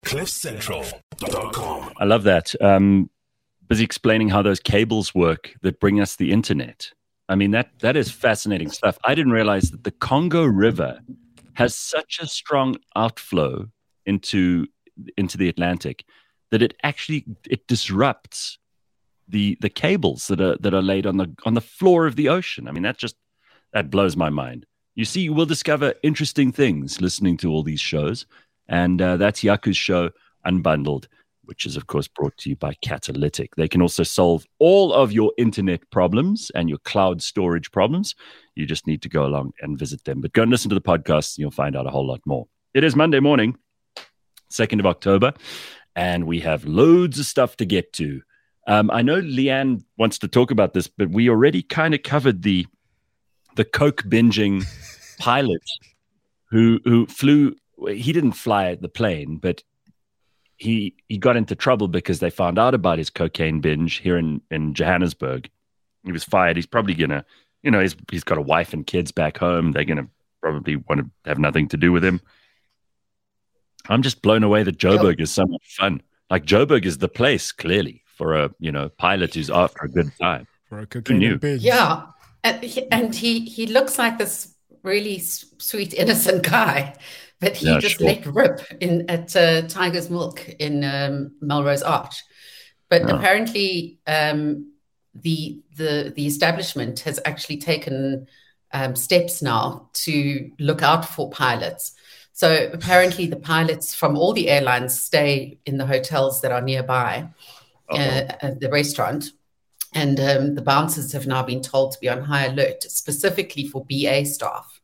CliffCentral.com. I love that. Busy explaining how those cables work that bring us the internet. I mean, that is fascinating stuff. I didn't realize that the Congo River has such a strong outflow into the Atlantic that it disrupts the cables that are laid on the floor of the ocean. I mean, that blows my mind. You see, you will discover interesting things listening to all these shows, and that's Yaku's show, Unbundled, which is, of course, brought to you by Catalytic. They can also solve all of your internet problems and your cloud storage problems. You just need to go along and visit them. But go and listen to the podcast, and you'll find out a whole lot more. It is Monday morning, 2nd of October, and we have loads of stuff to get to. I know Leanne wants to talk about this, but we already kind of covered the coke binging pilot who flew. He didn't fly the plane, but he got into trouble because they found out about his cocaine binge here in Johannesburg. He was fired. He's probably gonna, he's got a wife and kids back home. They're gonna probably want to have nothing to do with him. I'm just blown away that Joburg is so much fun. Like, Joburg is the place, clearly, for a pilot who's after a good time. For a cocaine binge. Yeah, and he looks like this really sweet, innocent guy. But he let rip at Tiger's Milk in Melrose Arch. But apparently the establishment has actually taken steps now to look out for pilots. So apparently the pilots from all the airlines stay in the hotels that are nearby the restaurant. And the bouncers have now been told to be on high alert, specifically for BA staff.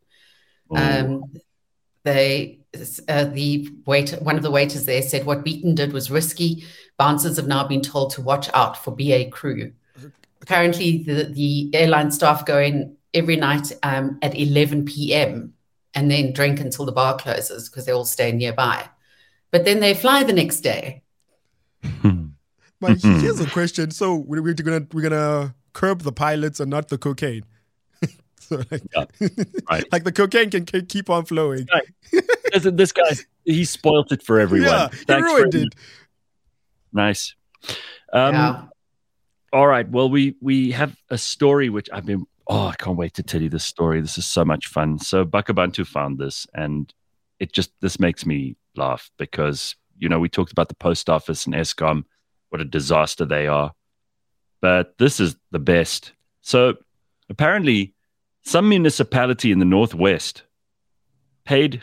One of the waiters there said what Beaton did was risky. Bouncers have now been told to watch out for BA crew. Apparently, the airline staff go in every night at 11 p.m. and then drink until the bar closes because they all stay nearby. But then they fly the next day. But here's a question: so we're gonna curb the pilots and not the cocaine? So right. Like the cocaine can keep on flowing. Right. This guy, he spoiled it for everyone. Yeah, he ruined it. Nice. All right. Well, we have a story which I can't wait to tell you this story. This is so much fun. So Bakabantu found this, and this makes me laugh because, we talked about the post office and Eskom, what a disaster they are. But this is the best. So apparently, some municipality in the Northwest paid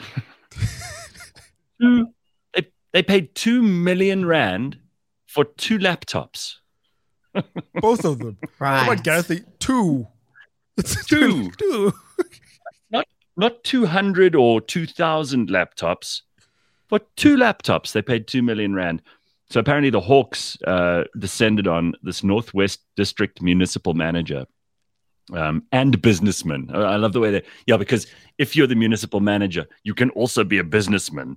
they paid 2 million rand for 2 laptops. Both of them. Right. Come on, Gareth, 2. It's 2. Not 200 or 2,000 laptops. For 2 laptops, they paid 2 million rand. So apparently the Hawks descended on this Northwest District municipal manager. And businessman. I love the way because if you're the municipal manager, you can also be a businessman.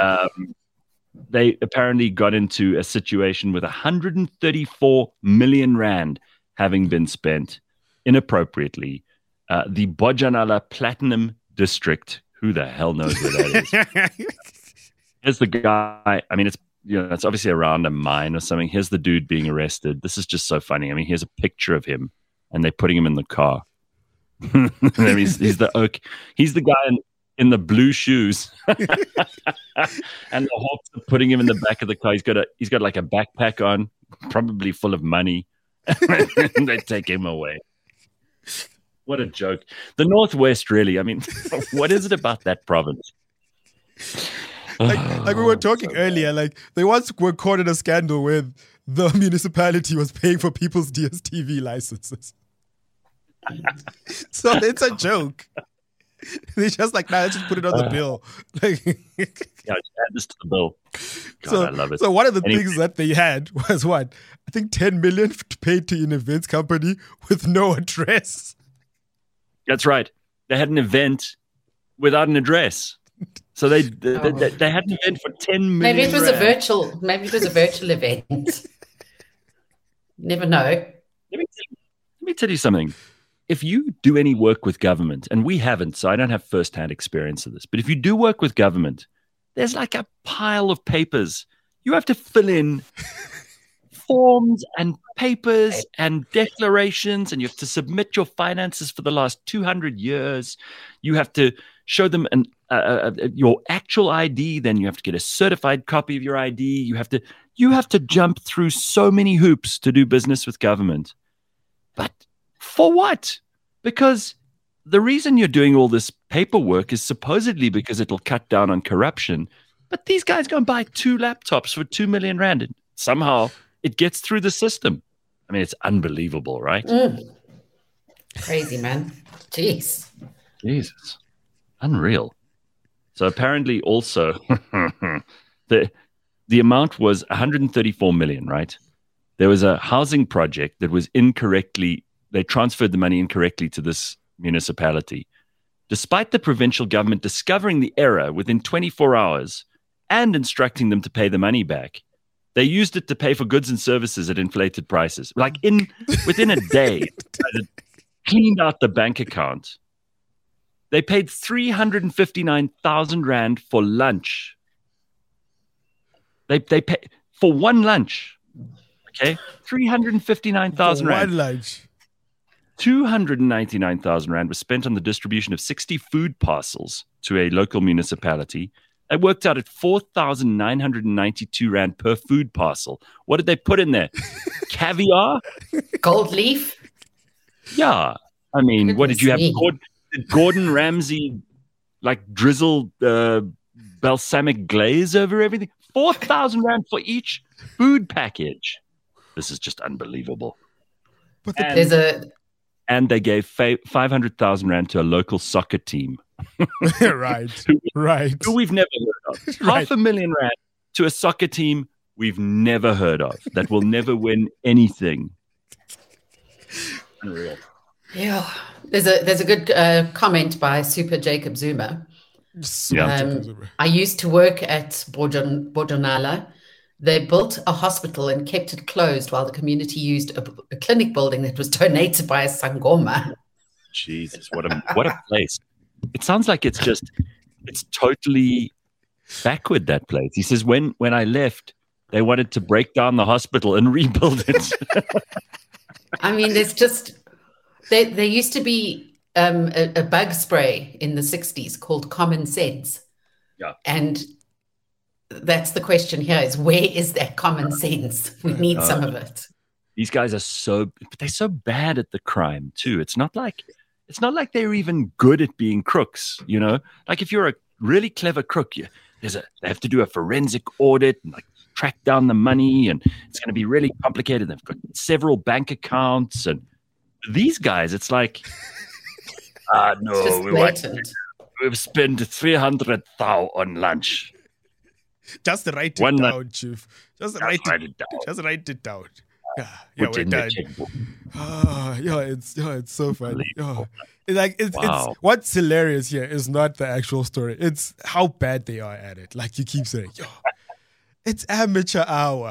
They apparently got into a situation with 134 million rand having been spent inappropriately. The Bojanala Platinum District, who the hell knows where that is? Here's the guy. I mean, it's obviously around a mine or something. Here's the dude being arrested. This is just so funny. I mean, here's a picture of him. And they're putting him in the car. he's the guy in the blue shoes. And the Hawks are putting him in the back of the car. He's got like a backpack on, probably full of money. And they take him away. What a joke. The Northwest, really. I mean, what is it about that province? Like we were talking earlier, like they once were caught in a scandal where the municipality was paying for people's DSTV licenses. So it's a joke. They're just like, let's just put it on the bill. Just add this to the bill. God, I love it. So one of the things that they had was what? I think 10 million paid to an events company with no address. That's right. They had an event without an address. So they had an event for 10 million. Maybe it was a virtual event. Never know. Let me tell you something. If you do any work with government, and we haven't, so I don't have first-hand experience of this, but if you do work with government, there's like a pile of papers. You have to fill in forms and papers and declarations, and you have to submit your finances for the last 200 years. You have to show them your actual ID. Then you have to get a certified copy of your ID. You have to jump through so many hoops to do business with government. But for what? Because the reason you're doing all this paperwork is supposedly because it'll cut down on corruption. But these guys go and buy 2 laptops for 2 million rand, and somehow it gets through the system. I mean, it's unbelievable, right? Crazy, man. Jeez. Jesus. Unreal. So apparently also the amount was 134 million, right? There was a housing project that was they transferred the money incorrectly to this municipality. Despite the provincial government discovering the error within 24 hours and instructing them to pay the money back, they used it to pay for goods and services at inflated prices. Like within a day, they cleaned out the bank account. They paid 359,000 rand for lunch. They paid for one lunch. Okay, 359,000 rand. One lunch. 299,000 rand was spent on the distribution of 60 food parcels to a local municipality. It worked out at 4,992 rand per food parcel. What did they put in there? Caviar? Gold leaf? Yeah. I mean, what did you have? Gordon Ramsay, like drizzle balsamic glaze over everything? 4,000 rand for each food package. This is just unbelievable. But and they gave 500,000 rand to a local soccer team. Right. Who we've never heard of. Right. 500,000 rand to a soccer team we've never heard of that will never win anything. Unreal. Yeah. There's a good comment by Super Jacob Zuma. I used to work at Bojonala. They built a hospital and kept it closed while the community used a clinic building that was donated by a Sangoma. Jesus, what a place. It sounds like it's totally backward, that place. He says, when I left, they wanted to break down the hospital and rebuild it. I mean, there used to be a bug spray in the 60s called Common Sense. Yeah. And that's the question here is, where is that common sense? We need some of it. These guys are they're so bad at the crime too. It's not like they're even good at being crooks, you know? Like if you're a really clever crook, they have to do a forensic audit and like track down the money, and it's going to be really complicated. They've got several bank accounts, and these guys, it's like, no, we've spent 300,000 on lunch. Just write it down, Chief. Just write it down. Yeah, we're done. It's so funny. It's what's hilarious here is not the actual story. It's how bad they are at it. Like you keep saying, it's amateur hour.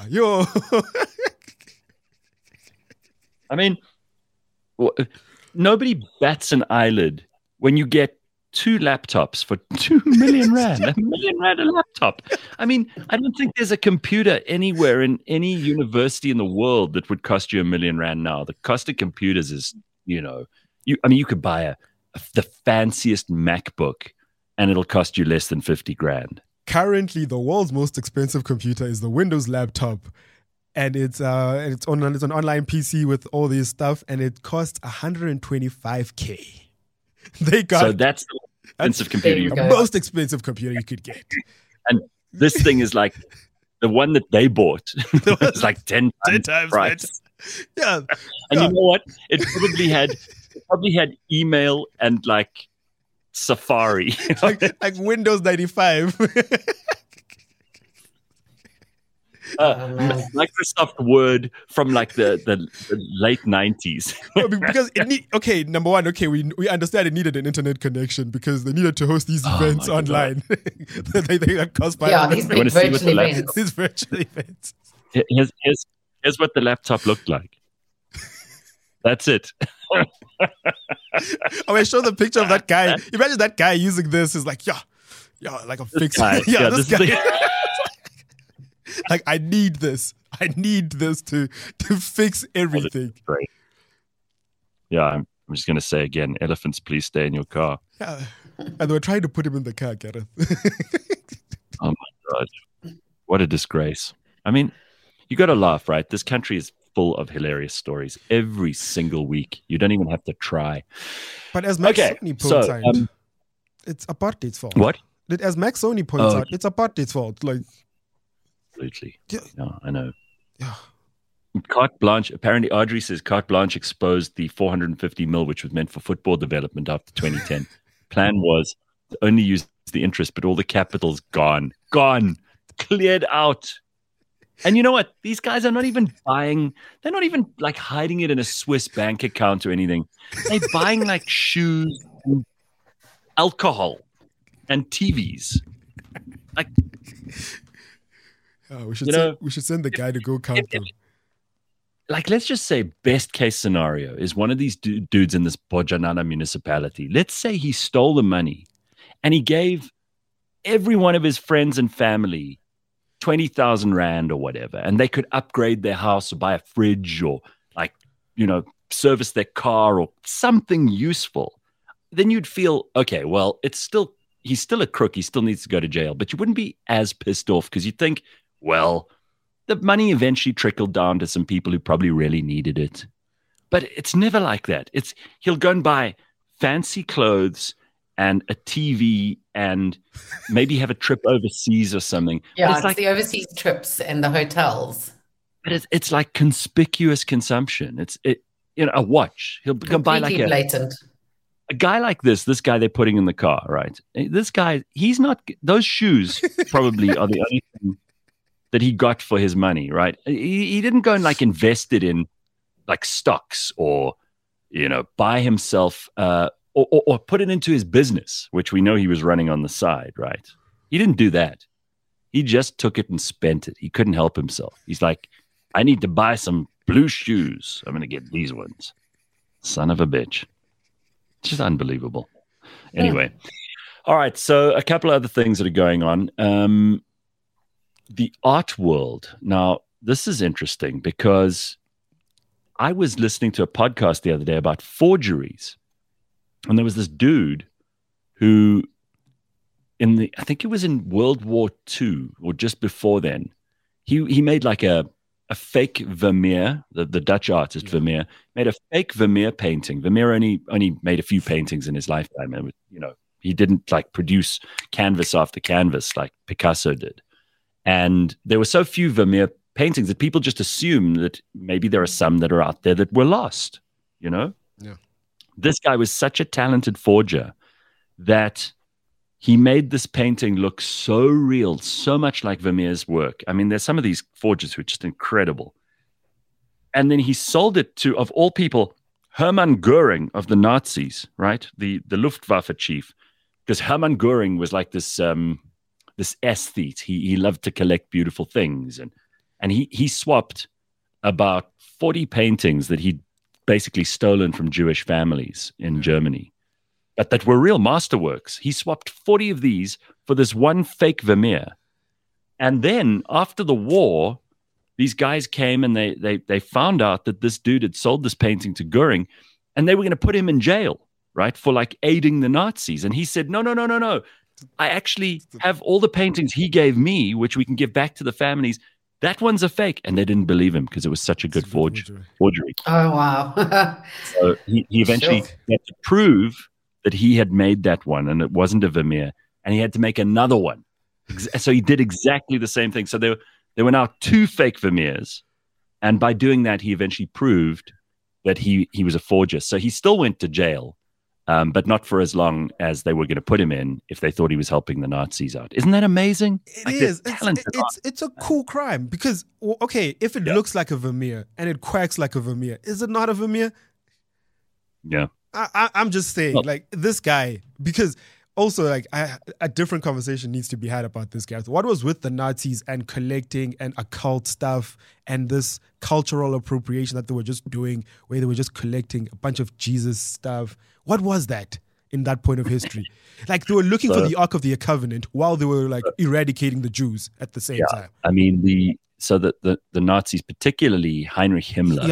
I mean, nobody bats an eyelid when you get 2 laptops for 2 million rand. 1 million rand a laptop. I mean, I don't think there's a computer anywhere in any university in the world that would cost you 1 million rand now. The cost of computers is, you could buy the fanciest MacBook and it'll cost you less than 50 grand. Currently, the world's most expensive computer is the Windows laptop. And it's an online PC with all this stuff, and it costs 125K. So that's the expensive computer you the most expensive computer you could get. And this thing is like the one that they bought. It's like 10 times price. Yeah. And you know what? It probably had email and like Safari. like Windows 95. Microsoft Word from like the late 90s. Because number one, we understand it needed an internet connection because they needed to host these events online. they cost these virtual events. Here's what the laptop looked like. That's it. I show the picture of that guy. Imagine that guy using this is like, Yeah, like a fix. This guy. Like, I need this. I need this to fix everything. Great. Yeah, I'm just going to say again, elephants, please stay in your car. Yeah. And they were trying to put him in the car, Gareth. Oh, my God. What a disgrace. I mean, you got to laugh, right? This country is full of hilarious stories every single week. You don't even have to try. But as Max Sony points out, it's apartheid's fault. What? As Max Sony points out, it's apartheid's fault. Like, absolutely. Yeah, I know. Yeah. Carte Blanche, apparently Audrey says Carte Blanche exposed the 450 mil, which was meant for football development after 2010. Plan was to only use the interest, but all the capital's gone, cleared out. And you know what? These guys are not even buying, they're not even like hiding it in a Swiss bank account or anything. They're buying like shoes, and alcohol, and TVs. Like, we should send the guy to go count them. Like, let's just say best case scenario is one of these dudes in this Bojanana municipality. Let's say he stole the money and he gave every one of his friends and family 20,000 Rand or whatever, and they could upgrade their house or buy a fridge or service their car or something useful. Then you'd feel, okay, well, he's still a crook. He still needs to go to jail, but you wouldn't be as pissed off because you think, well, the money eventually trickled down to some people who probably really needed it. But it's never like that. He'll go and buy fancy clothes and a TV and maybe have a trip overseas or something. Yeah, it's like the overseas trips and the hotels. But it's like conspicuous consumption. It's a watch. He'll go buy like blatant. A guy like this guy they're putting in the car, right? This guy, he's not, those shoes probably are the only thing that he got for his money, right? He didn't go and like invest it in like stocks or, buy himself or put it into his business, which we know he was running on the side, right? He didn't do that. He just took it and spent it. He couldn't help himself. He's like, I need to buy some blue shoes. I'm going to get these ones. Son of a bitch. It's just unbelievable. Anyway. All right. So a couple of other things that are going on. The art world. Now, this is interesting because I was listening to a podcast the other day about forgeries. And there was this dude who I think it was in World War II or just before then, he made like a fake Vermeer, the Dutch artist Vermeer, made a fake Vermeer painting. Vermeer only made a few paintings in his lifetime. And, he didn't like produce canvas after canvas like Picasso did. And there were so few Vermeer paintings that people just assume that maybe there are some that are out there that were lost, Yeah. This guy was such a talented forger that he made this painting look so real, so much like Vermeer's work. I mean, there's some of these forgers who are just incredible. And then he sold it to, of all people, Hermann Goering of the Nazis, right? The Luftwaffe chief. Because Hermann Goering was like this aesthete. He loved to collect beautiful things. And he swapped about 40 paintings that he'd basically stolen from Jewish families in Germany, but that were real masterworks. He swapped 40 of these for this one fake Vermeer. And then after the war, these guys came and they found out that this dude had sold this painting to Goering and they were going to put him in jail, right? For like aiding the Nazis. And he said, no. I actually have all the paintings he gave me, which we can give back to the families. That one's a fake. And they didn't believe him because it was such a good forgery. Oh, wow. So he eventually had to prove that he had made that one and it wasn't a Vermeer. And he had to make another one. So he did exactly the same thing. So there were now two fake Vermeers. And by doing that, he eventually proved that he was a forger. So he still went to jail. But not for as long as they were going to put him in if they thought he was helping the Nazis out. Isn't that amazing? It is. It's a cool crime because, okay, if it looks like a Vermeer and it quacks like a Vermeer, is it not a Vermeer? Yeah. I'm just saying, like, this guy, because also, like, a different conversation needs to be had about this guy. What was with the Nazis and collecting and occult stuff and this cultural appropriation that they were just doing, where they were just collecting a bunch of Jesus stuff? What was that? in that point of history. Like they were looking for the Ark of the Covenant while they were like eradicating the Jews at the same time. I mean, the Nazis, particularly Heinrich Himmler,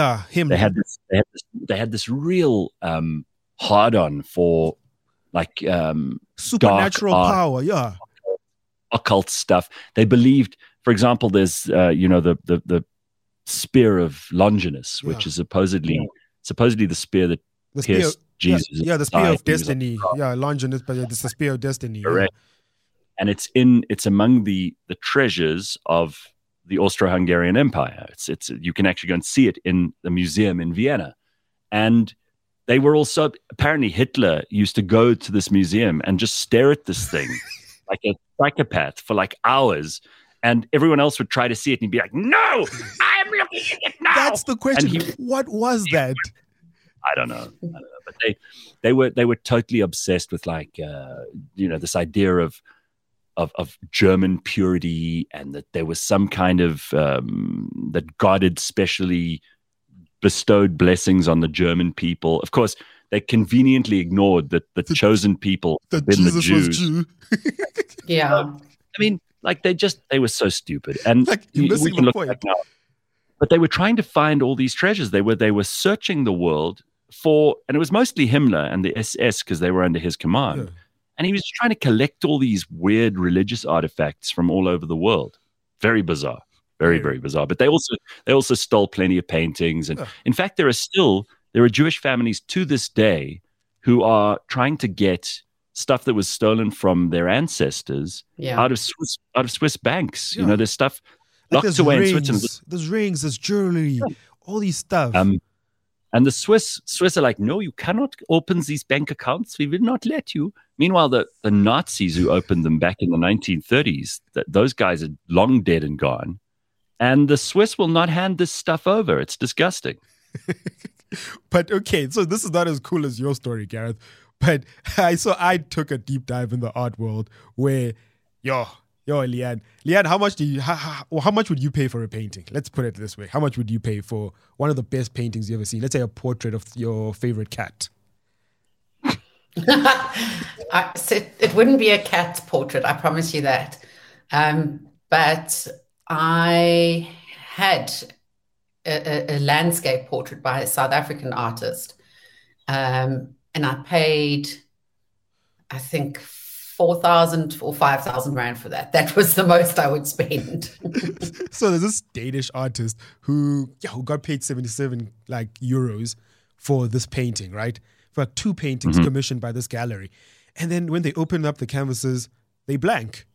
they had this real hard on for like supernatural power, occult stuff. They believed, for example, there's the spear of Longinus, which is supposedly the spear that pierced Jesus. Yeah, the spear of destiny. Longinus, but it's the spear of destiny. Correct. And it's among the treasures of the Austro-Hungarian Empire. It's you can actually go and see it in the museum in Vienna. And they were also, apparently Hitler used to go to this museum and just stare at this thing like a psychopath for like hours. And everyone else would try to see it and he'd be like, no, I am looking at it now. That's the question. What was that? I don't know. But they were totally obsessed with like, this idea of German purity, and that there was some kind of, that God had specially bestowed blessings on the German people. Of course, they conveniently ignored that the chosen people had been the Jews. Was Jew. Yeah. I mean, like they were so stupid, and like, we can look back now. But they were trying to find all these treasures. They were searching the world for, and it was mostly Himmler and the SS because they were under his command. Yeah. And he was trying to collect all these weird religious artifacts from all over the world. Very bizarre, very bizarre. But they also stole plenty of paintings, and in fact, there are Jewish families to this day who are trying to get stuff that was stolen from their ancestors out of Swiss banks. Yeah. There's stuff locked away in Switzerland. There's rings, there's jewelry, all these stuff. And the Swiss are like, no, you cannot open these bank accounts. We will not let you. Meanwhile, the Nazis who opened them back in the 1930s, those guys are long dead and gone. And the Swiss will not hand this stuff over. It's disgusting. But okay, so this is not as cool as your story, Gareth. But I took a deep dive in the art world where, Leanne, how much would you pay for a painting? Let's put it this way. How much would you pay for one of the best paintings you ever seen? Let's say a portrait of your favorite cat. It wouldn't be a cat portrait, I promise you that. But I had a landscape portrait by a South African artist. And I paid, I think, 4,000 or 5,000 rand for that. That was the most I would spend. So there's this Danish artist who got paid 77 euros for this painting, right? For like 2 paintings commissioned by this gallery. And then when they open up the canvases, they blank.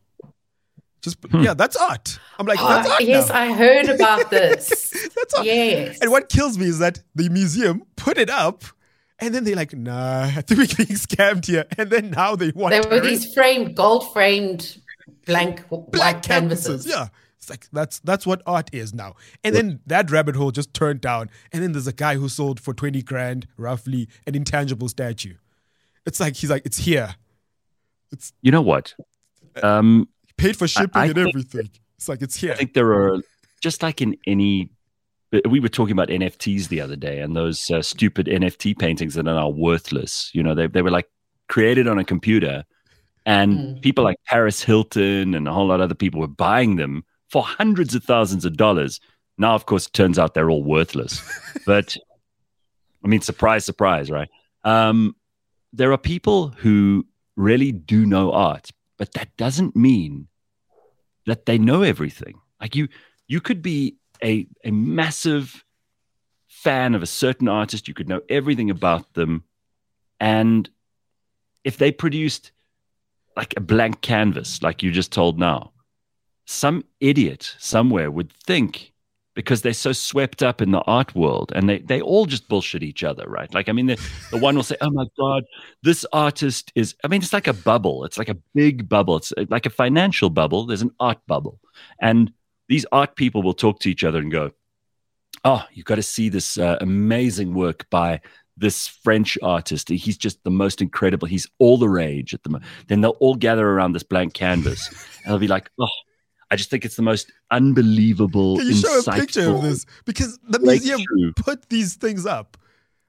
That's art. I'm like, that's art. Yes, now. I heard about this. That's art. Yes. And what kills me is that the museum put it up, and then they're like, nah, I think we're getting scammed here. And then now they want there were these gold framed blank white canvases. Yeah. It's like that's what art is now. And then that rabbit hole just turned down. And then there's a guy who sold for 20 grand, roughly, an intangible statue. It's like, he's like, it's here. It's, you know what? Paid for shipping and everything. It's like, it's here. I think there are, just like in any, we were talking about NFTs the other day, and those stupid NFT paintings that are now worthless. They were like created on a computer, and people like Paris Hilton and a whole lot of other people were buying them for hundreds of thousands of dollars. Now, of course, it turns out they're all worthless. But I mean, surprise, surprise, right? There are people who really do know art, but that doesn't mean that they know everything. Like you could be a massive fan of a certain artist. You could know everything about them. And if they produced like a blank canvas, like you just told now, some idiot somewhere would think, because they're so swept up in the art world, and they all just bullshit each other, right? Like, I mean, the one will say, oh my God, this artist is, I mean, it's like a bubble. It's like a big bubble. It's like a financial bubble. There's an art bubble. And these art people will talk to each other and go, oh, you've got to see this amazing work by this French artist. He's just the most incredible. He's all the rage at the moment. Then they'll all gather around this blank canvas, and they'll be like, oh, I just think it's the most unbelievable, Can you show a picture of this? Because the museum put these things up.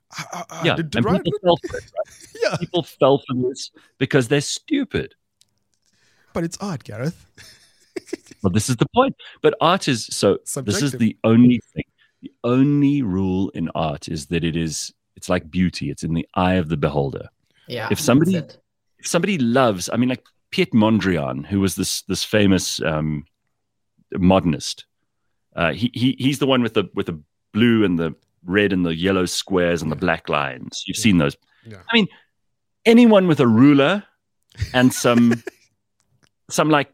Yeah, did and Ryan people win? fell for it. Right? Yeah, People fell for this because they're stupid. but it's art, Gareth. Well, this is the point. But art is so. This is Subjective. the only thing. The only rule in art is that it's like beauty. It's in the eye of the beholder. Yeah. If somebody loves, I mean, like Piet Mondrian, who was this famous modernist. He's the one with the blue and the red and the yellow squares and the black lines. You've seen those. Yeah. I mean, anyone with a ruler and some like,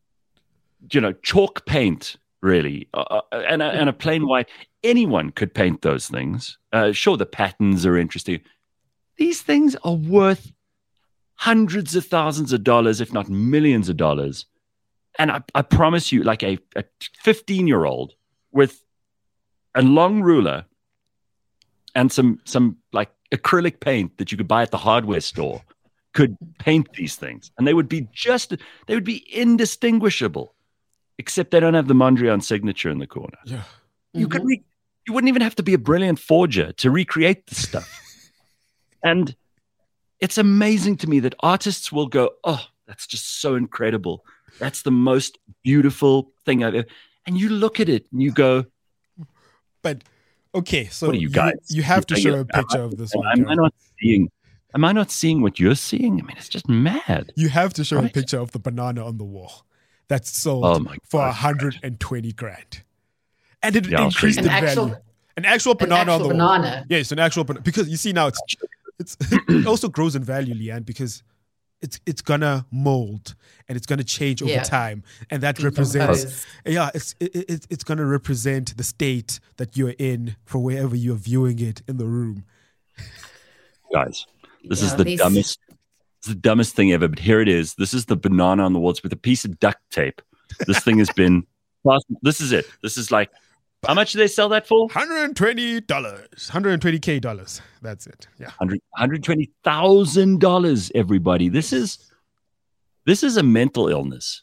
chalk paint, really, and a plain white, anyone could paint those things. Sure, the patterns are interesting. These things are worth hundreds of thousands of dollars, if not millions of dollars. And I promise you, like a 15-year-old with a long ruler and some like acrylic paint that you could buy at the hardware store could paint these things, and they would be indistinguishable, except they don't have the Mondrian signature in the corner. Yeah. You wouldn't even have to be a brilliant forger to recreate this stuff. And it's amazing to me that artists will go, "Oh, that's just so incredible. That's the most beautiful thing I've ever." And you look at it and you go, but okay, so what are you guys? You have to show a picture of this one. Am I not seeing what you're seeing? I mean, it's just mad. You have to show a picture of the banana on the wall that's sold for 120 grand. And it increased in value. An actual banana on the wall. Yes, an actual banana. Because you see now it also grows in value, Leanne, because it's gonna mold and it's gonna change over time, and that represents it's gonna represent the state that you're in for wherever you're viewing it in the room. Guys, this is the dumbest thing ever, but here it is. This is the banana on the wall. It's with a piece of duct tape. This thing has been this is it. This is like, how much do they sell that for? $120. $120K. That's it. Yeah. $120,000, everybody. This is a mental illness.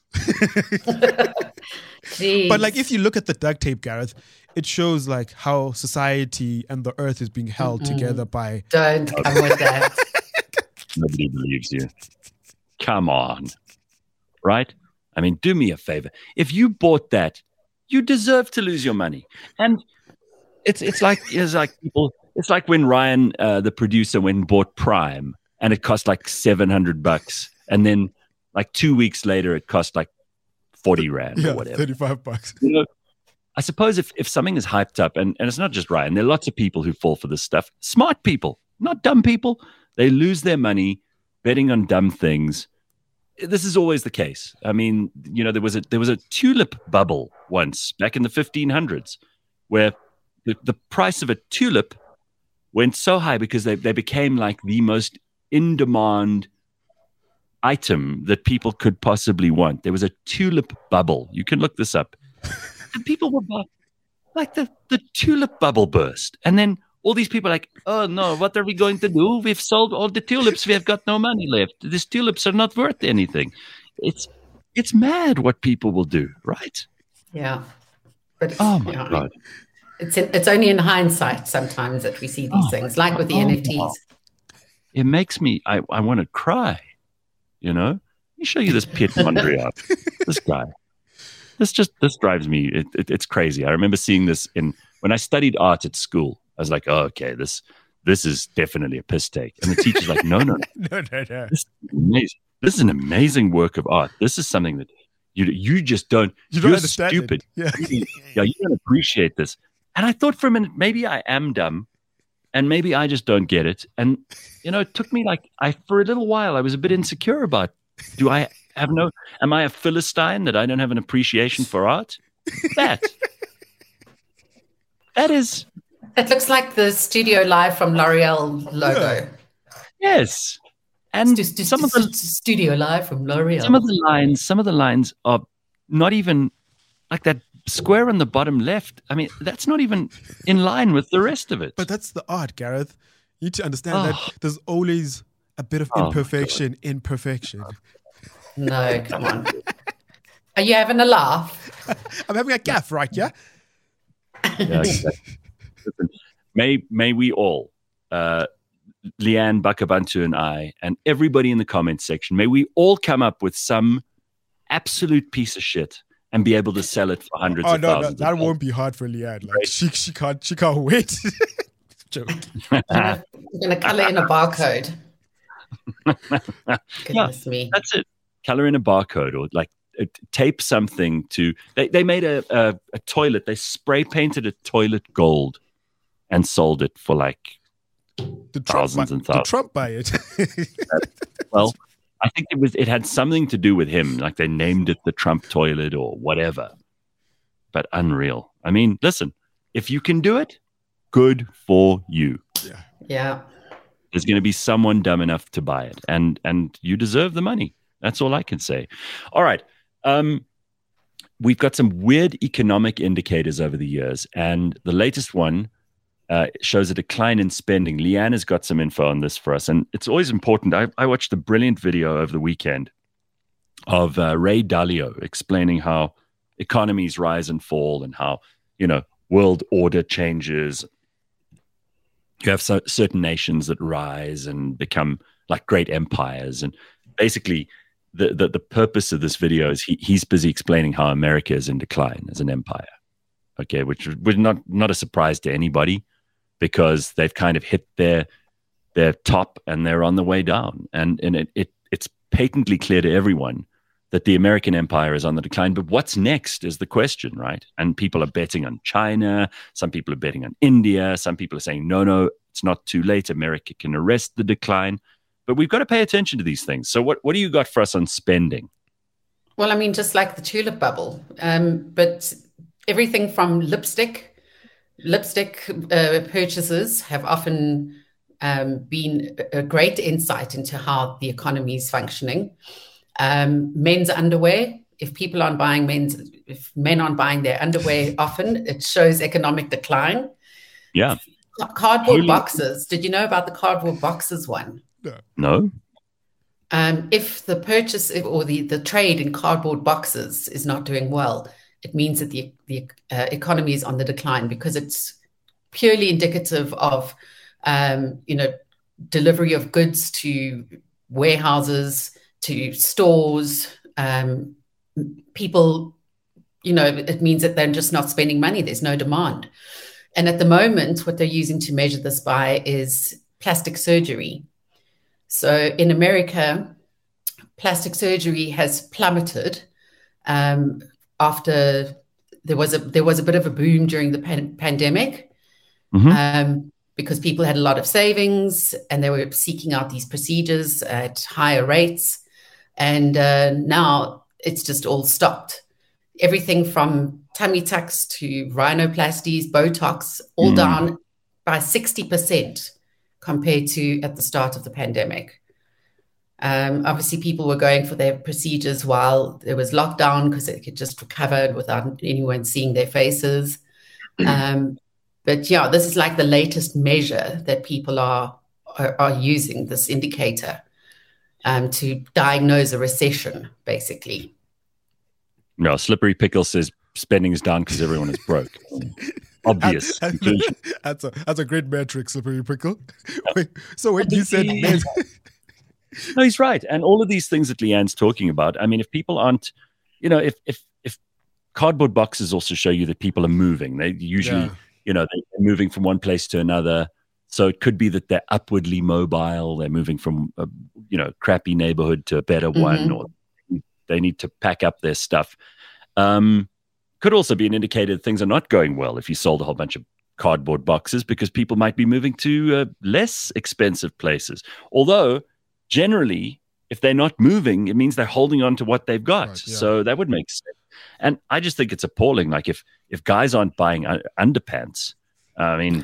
But like, if you look at the duct tape, Gareth, it shows like how society and the earth is being held together by... Don't come with that. Nobody believes you. Come on. Right? I mean, do me a favor. If you bought that, you deserve to lose your money. And it's like people. It's like when Ryan, the producer, went and bought Prime, and it cost like $700, and then like 2 weeks later, it cost like 40 rand or whatever. $35. I suppose if something is hyped up, and it's not just Ryan, there are lots of people who fall for this stuff. Smart people, not dumb people. They lose their money betting on dumb things. This is always the case. I mean, there was a tulip bubble once back in the 1500s where the price of a tulip went so high because they became like the most in-demand item that people could possibly want. There was a tulip bubble. You can look this up. And people were like the tulip bubble burst. And then all these people are like, "Oh no, what are we going to do? We've sold all the tulips. We have got no money left. These tulips are not worth anything." It's mad what people will do, right? Yeah. But oh my God. It's only in hindsight sometimes that we see these things, like with the NFTs. It makes me, I want to cry, Let me show you this Piet Mondrian. This guy. This drives me. It's crazy. I remember seeing this when I studied art at school. I was like, "Oh, okay, this is definitely a piss take." And the teacher's like, "No. No. This is amazing. This is an amazing work of art. This is something that you just don't. You're understand stupid. It. Yeah, you don't appreciate this." And I thought for a minute, maybe I am dumb, and maybe I just don't get it. And it took me for a little while, I was a bit insecure about. Am I a Philistine that I don't have an appreciation for art? That is. It looks like the Studio Live from L'Oreal logo. Yes. And some of the Studio Live from L'Oreal. Some of the lines are not even like that square on the bottom left. I mean, that's not even in line with the rest of it. But that's the art, Gareth. You need to understand that there's always a bit of imperfection in perfection. No, come on. Are you having a laugh? I'm having a gaff, right? Yeah. Yeah, exactly. Listen, may we all Leanne Bakabantu and I, and everybody in the comments section, may we all come up with some absolute piece of shit and be able to sell it for hundreds of thousands. That won't be hard for Leanne. Like right. she can't wait. Joke. I'm gonna color in a barcode. Goodness me. That's it. Color in a barcode, or like tape something to. They made a toilet. They spray painted a toilet gold and sold it for like thousands and thousands. Did Trump buy it? Well, I think it had something to do with him. Like they named it the Trump toilet or whatever. But unreal. I mean, listen, if you can do it, good for you. Yeah. There's going to be someone dumb enough to buy it, and you deserve the money. That's all I can say. All right. We've got some weird economic indicators over the years, and the latest one shows a decline in spending. Leanne has got some info on this for us, and it's always important. I watched a brilliant video over the weekend of Ray Dalio explaining how economies rise and fall and how, world order changes. You have certain nations that rise and become like great empires. And basically, the purpose of this video is he's busy explaining how America is in decline as an empire. Okay, which was not a surprise to anybody, because they've kind of hit their top and they're on the way down. And it's patently clear to everyone that the American empire is on the decline. But what's next is the question, right? And people are betting on China. Some people are betting on India. Some people are saying, no, it's not too late. America can arrest the decline. But we've got to pay attention to these things. So what do you got for us on spending? Well, I mean, just like the tulip bubble, but everything from lipstick purchases have often been a great insight into how the economy is functioning. Men's underwear, if men aren't buying their underwear often, it shows economic decline. Yeah. Cardboard boxes. Did you know about the cardboard boxes one? No. If the purchase or the trade in cardboard boxes is not doing well, it means that the economy is on the decline, because it's purely indicative of, delivery of goods to warehouses, to stores. People, it means that they're just not spending money. There's no demand. And at the moment, what they're using to measure this by is plastic surgery. So in America, plastic surgery has plummeted after there was a bit of a boom during the pandemic, because people had a lot of savings and they were seeking out these procedures at higher rates. And now it's just all stopped. Everything from tummy tucks to rhinoplasties, Botox, all down by 60% compared to at the start of the pandemic. Obviously, people were going for their procedures while there was lockdown, because they could just recover without anyone seeing their faces. But yeah, this is like the latest measure that people are using, this indicator, to diagnose a recession, basically. No, Slippery Pickle says spending is down because everyone is broke. Obvious. That's a great metric, Slippery Pickle. Wait, so when you said men... No, he's right. And all of these things that Leanne's talking about, I mean, if people aren't, if cardboard boxes also show you that people are moving, they usually, they're moving from one place to another. So it could be that they're upwardly mobile. They're moving from a, crappy neighborhood to a better one, or they need to pack up their stuff. Could also be an indicator that things are not going well if you sold a whole bunch of cardboard boxes, because people might be moving to less expensive places. Although generally, if they're not moving, it means they're holding on to what they've got. Right, yeah. So that would make sense. And I just think it's appalling. Like if guys aren't buying underpants, I mean,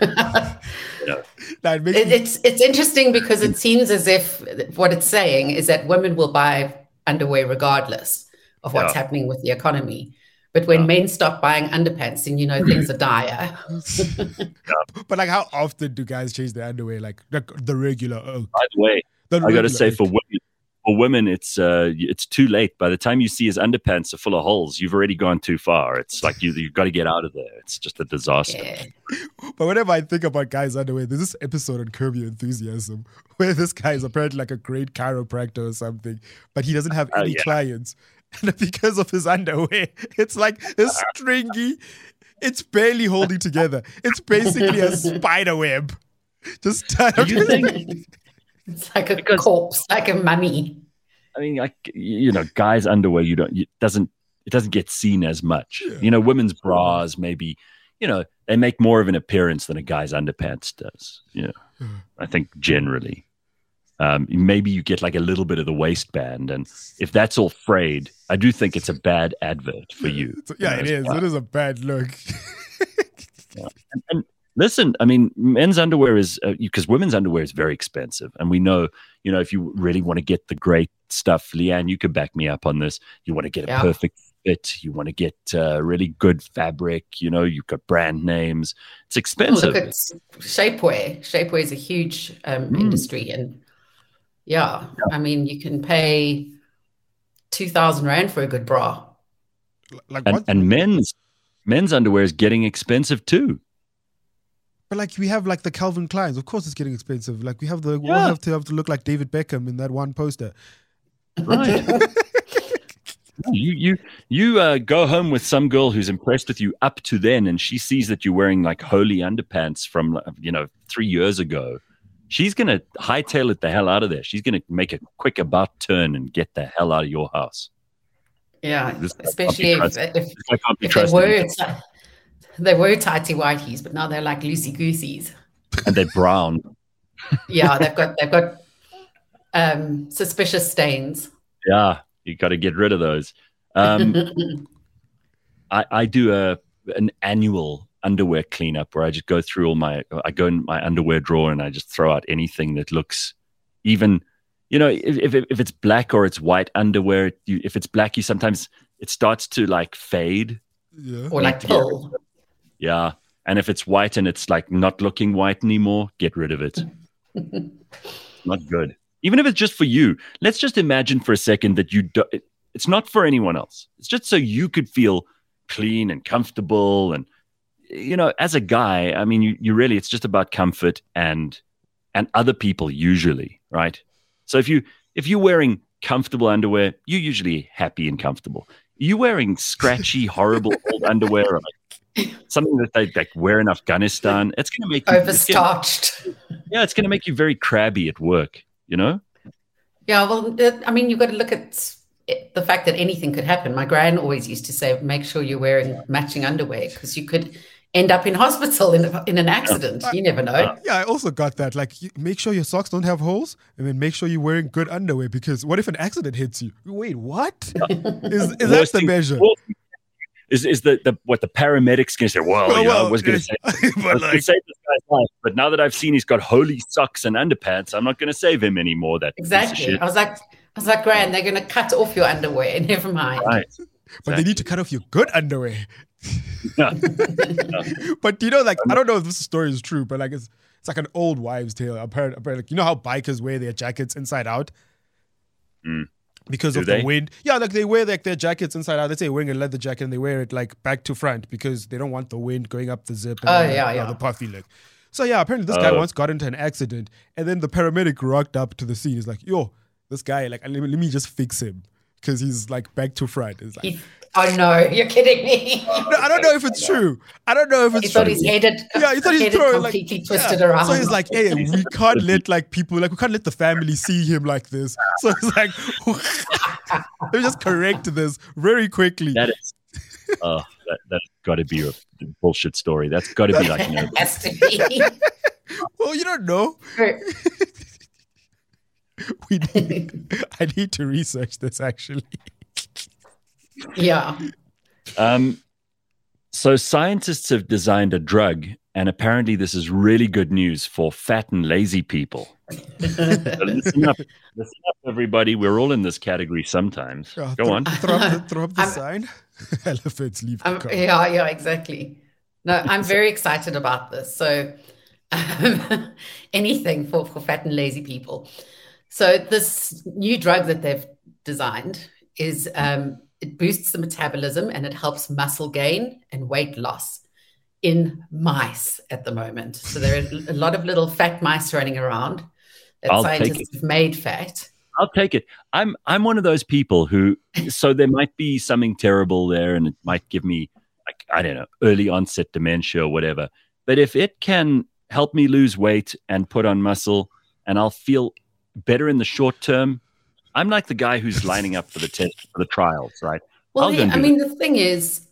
it's interesting, because it seems as if what it's saying is that women will buy underwear regardless of what's happening with the economy. But when men stop buying underpants, then things are dire. But like, how often do guys change their underwear? Like the regular. By the way, I got to say, for women, for women, it's too late. By the time you see his underpants are full of holes, you've already gone too far. It's like you've got to get out of there. It's just a disaster. Yeah. But whenever I think about guys' underwear, there's this episode on Curb Your Enthusiasm where this guy is apparently like a great chiropractor or something, but he doesn't have any clients. And because of his underwear, it's like it's stringy. It's barely holding together. It's basically a spider web. Just tied up. It's like a corpse, like a mummy. I mean, guys' underwear, it doesn't get seen as much. Yeah. Women's bras, maybe, they make more of an appearance than a guy's underpants does. I think generally. Maybe you get like a little bit of the waistband, and if that's all frayed, I do think it's a bad advert for you. It is. It is a bad look. And listen, I mean, men's underwear is because women's underwear is very expensive, and we know, if you really want to get the great stuff, Leanne, you could back me up on this. You want to get a perfect fit. You want to get really good fabric. You've got brand names. It's expensive. Look at shapewear. Shapewear is a huge industry, and I mean, you can pay 2,000 Rand for a good bra. Like and men's underwear is getting expensive too. But like we have like the Calvin Kleins, of course it's getting expensive. Like we have we all have to look like David Beckham in that one poster. Right. You go home with some girl who's impressed with you up to then, and she sees that you're wearing like holy underpants from 3 years ago. She's going to hightail it the hell out of there. She's going to make a quick about turn and get the hell out of your house. Yeah, especially if they were tighty whiteys, but now they're like loosey gooseys. And they're brown. Yeah, they've got suspicious stains. Yeah, you got to get rid of those. I do an annual underwear cleanup where I just go through I go in my underwear drawer and I just throw out anything that looks even, if it's black or it's white underwear, if it's black, sometimes it starts to like fade. Yeah. Or like pull. Yeah. And if it's white and it's like not looking white anymore, get rid of it. Not good. Even if it's just for you. Let's just imagine for a second that it's not for anyone else. It's just so you could feel clean and comfortable. And, as a guy, I mean, you really, it's just about comfort and other people usually, right? So if you're wearing comfortable underwear, you're usually happy and comfortable. You wearing scratchy, horrible old underwear, or like something that they like wear in Afghanistan, it's going to make you overstarched. It's going to make you very crabby at work. Yeah, well, I mean, you've got to look at the fact that anything could happen. My gran always used to say, make sure you're wearing matching underwear because you could end up in hospital in an accident. You never know. Yeah, I also got that. Like, make sure your socks don't have holes, and then make sure you're wearing good underwear because what if an accident hits you? Wait, what? Is that the measure? Is what the paramedics going to say? I was going to say, save this guy's life, but now that I've seen he's got holy socks and underpants, I'm not going to save him anymore. That exactly. I was like, Gran, they're going to cut off your underwear. Never mind. Right. But they need to cut off your good underwear. But I don't know if this story is true, but like it's like an old wives' tale. Apparently, like, how bikers wear their jackets inside out because of the wind. Yeah, like they wear like their jackets inside out. Let's say wearing a leather jacket and they wear it like back to front because they don't want the wind going up the zip. And the puffy look. So yeah, apparently this guy once got into an accident, and then the paramedic rocked up to the scene. He's like, "Yo, this guy, like, let me just fix him." Because he's like back to front. It's like, oh no, you're kidding me. No, I don't know if it's true. I don't know if it's true. He thought his head completely twisted around. So he's like, hey, we can't let we can't let the family see him like this. So it's like, let me just correct this very quickly. That is, that's got to be a bullshit story. That's got to be like, has to be. Well, you don't know. I need to research this actually. Yeah. So scientists have designed a drug, and apparently this is really good news for fat and lazy people. So listen up, everybody. We're all in this category sometimes. Go on. Throw up the sign. Elephants leave the car. Yeah, exactly. No, I'm very excited about this. So anything for fat and lazy people. So this new drug that they've designed is it boosts the metabolism and it helps muscle gain and weight loss in mice at the moment. So there are a lot of little fat mice running around that scientists have made fat. I'll take it. I'm one of those people who, so there might be something terrible there and it might give me, like, I don't know, early onset dementia or whatever. But if it can help me lose weight and put on muscle and I'll feel better in the short term, I'm like the guy who's lining up for the test, for the trials, right? Well, the thing is,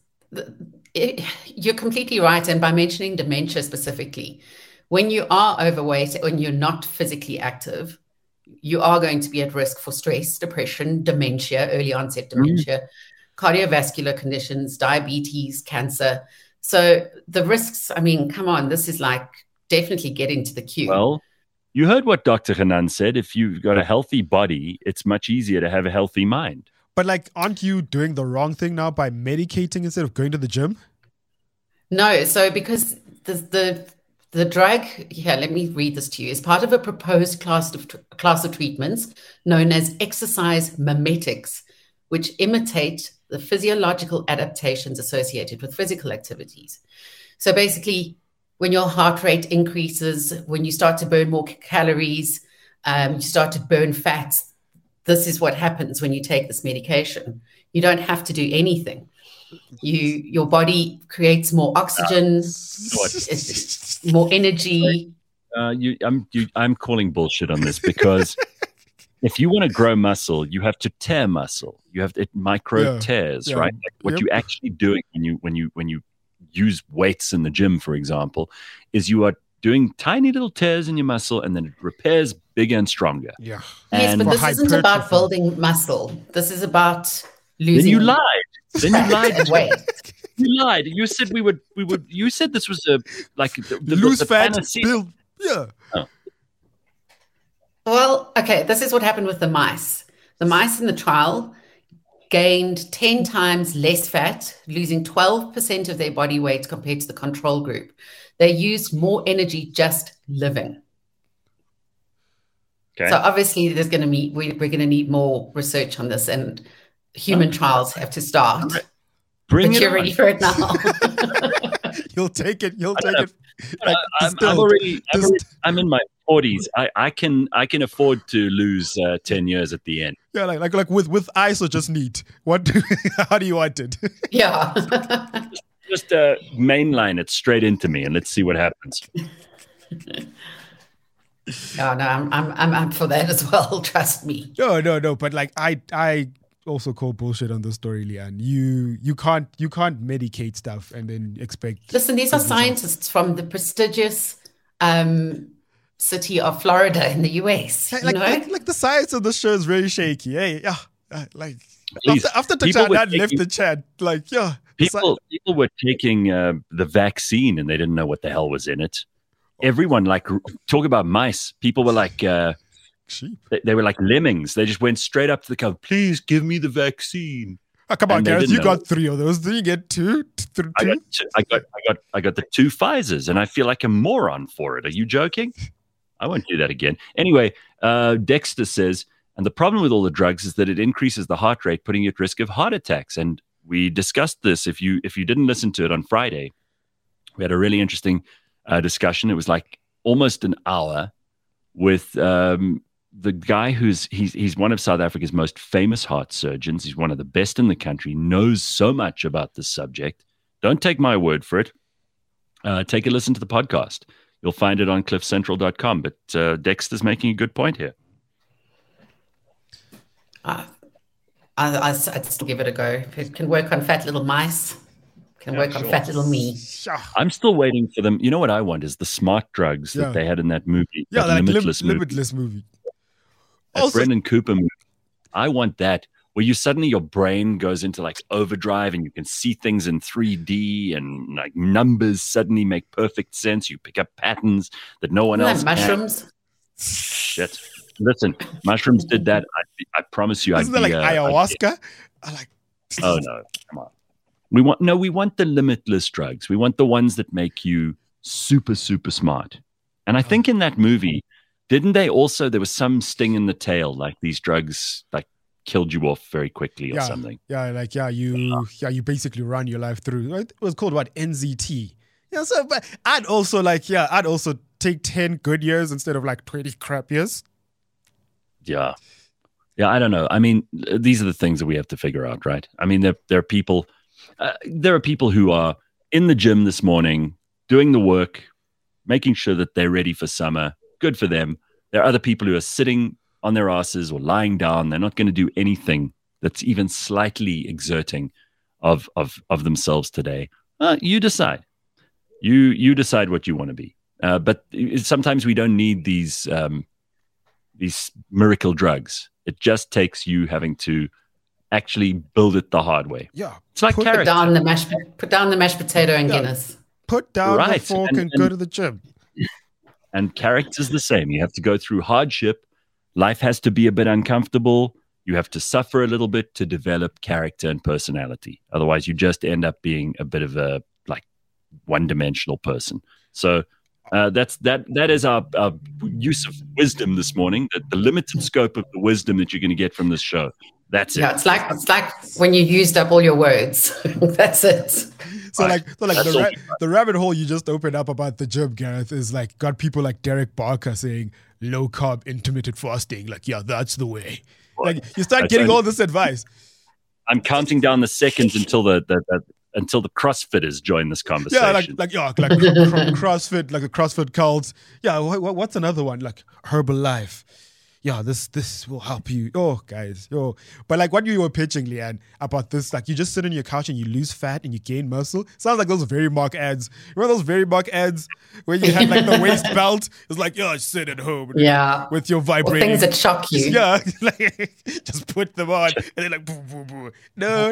you're completely right. And by mentioning dementia specifically, when you are overweight and you're not physically active, you are going to be at risk for stress, depression, dementia, early onset dementia, cardiovascular conditions, diabetes, cancer. So the risks, I mean, come on, this is like definitely getting to the queue. Well, you heard what Dr. Hanan said. If you've got a healthy body, it's much easier to have a healthy mind. But like, aren't you doing the wrong thing now by medicating instead of going to the gym? No, so because the drug, here, let me read this to you, is part of a proposed class of treatments known as exercise mimetics, which imitate the physiological adaptations associated with physical activities. So basically, when your heart rate increases, when you start to burn more calories, you start to burn fats, this is what happens when you take this medication. You don't have to do anything. Your body creates more oxygen, more energy. I'm calling bullshit on this because if you want to grow muscle, you have to tear muscle. You have micro tears, right? Like what you're actually doing when you use weights in the gym, for example, is you are doing tiny little tears in your muscle, and then it repairs bigger and stronger. Yeah. Yes, but this isn't about building muscle. This is about losing. Then you lied. Then you lied. Wait. You lied. You said we would. You said this was the lose fat, fantasy. build. Yeah. Oh. Well, okay. This is what happened with the mice. The mice in the trial gained 10 times less fat, losing 12% of their body weight compared to the control group. They used more energy just living. Okay. So obviously, we're going to need more research on this, and human trials have to start. Bring but it you're ready for it now. You'll take it. You'll take it. I'm in my 40s. I can afford to lose 10 years at the end. Yeah, like with ice or just neat. How do you want it? Yeah. Just mainline it straight into me, and let's see what happens. Oh, no, I'm for that as well. Trust me. No. But like I also call bullshit on the story, Leanne. You can't medicate stuff and then expect. Listen, these are scientists from the prestigious city of Florida in the US. Like the science of the show is very shaky. Hey, after Tachana left the chat, people were taking the vaccine and they didn't know what the hell was in it. Everyone, talk about mice. People were like sheep. They were like lemmings. They just went straight up to the cow. Please give me the vaccine. Oh, come on, Gareth. You got 3 of those. Did you get 2? I got the 2 Pfizers, and I feel like a moron for it. Are you joking? I won't do that again. Anyway, Dexter says, and the problem with all the drugs is that it increases the heart rate, putting you at risk of heart attacks. And we discussed this. If you didn't listen to it on Friday, we had a really interesting discussion. It was like almost an hour with the guy he's one of South Africa's most famous heart surgeons. He's one of the best in the country, knows so much about this subject. Don't take my word for it. Take a listen to the podcast. You'll find it on cliffcentral.com. But Dexter's making a good point here. I'd still give it a go. If it can work on fat little mice, can work on fat little me. I'm still waiting for them. You know what I want is the smart drugs that they had in that movie. Yeah, that like Limitless movie. That Brendan Cooper movie. I want that, where you suddenly your brain goes into like overdrive and you can see things in 3D and like numbers suddenly make perfect sense. You pick up patterns that no one else mushrooms? Can. Shit. Listen, mushrooms did that. I promise you. Isn't that like ayahuasca? Oh no, come on. We want the limitless drugs. We want the ones that make you super, super smart. And I think in that movie, didn't they also, there was some sting in the tail, like these drugs like killed you off very quickly or something. You basically run your life through. It was called what, NZT. Yeah, so but I'd also take 10 good years instead of like 20 crap years. Yeah. Yeah, I don't know. I mean, these are the things that we have to figure out, right? I mean, there are people who are in the gym this morning doing the work, making sure that they're ready for summer. Good for them. There are other people who are sitting on their asses or lying down. They're not going to do anything that's even slightly exerting of themselves today. You decide. You decide what you want to be. But sometimes we don't need these miracle drugs. It just takes you having to actually build it the hard way. Yeah, it's like put down the mashed potato and Guinness. Put down the fork and go to the gym. And character's the same. You have to go through hardship. Life has to be a bit uncomfortable. You have to suffer a little bit to develop character and personality. Otherwise, you just end up being a bit of a like one-dimensional person. So that is our use of wisdom this morning. The limited scope of the wisdom that you're going to get from this show. That's it. Yeah, it's like when you used up all your words. That's it. So the rabbit hole you just opened up about the gym, Gareth, is like got people like Derek Barker saying low carb intermittent fasting. Like, yeah, that's the way. What? Like you start getting all this advice. I'm counting down the seconds until the CrossFitters join this conversation. Yeah, like CrossFit, like the CrossFit cults. Yeah, what's another one? Like Herbalife. Yeah, this will help you. Oh, guys. But like what you were pitching, Leanne, about this, like you just sit on your couch and you lose fat and you gain muscle. Sounds like those Verimark ads. Remember those Verimark ads where you had like the waist belt? It's like, sit at home. Yeah. With your vibrating. Or things that shock you. Yeah. Like, just put them on and they're like, boo, boo, boo. No.